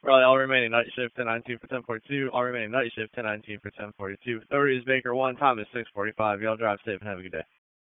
Charlie, all remaining night shift 1019 for 1042. All remaining night shift 1019 for 1042. 30 is Baker 1, time is 6:45. Y'all drive safe and have a good day.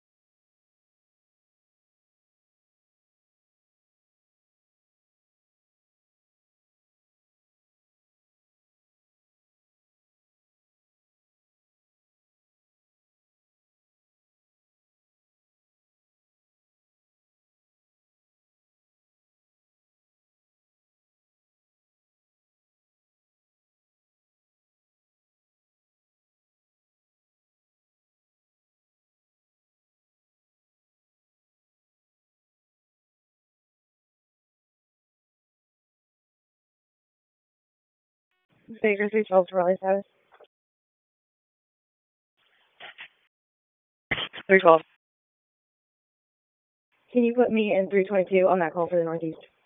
Baker 312 to Raleigh status. 312. Can you put me in 322 on that call for the Northeast?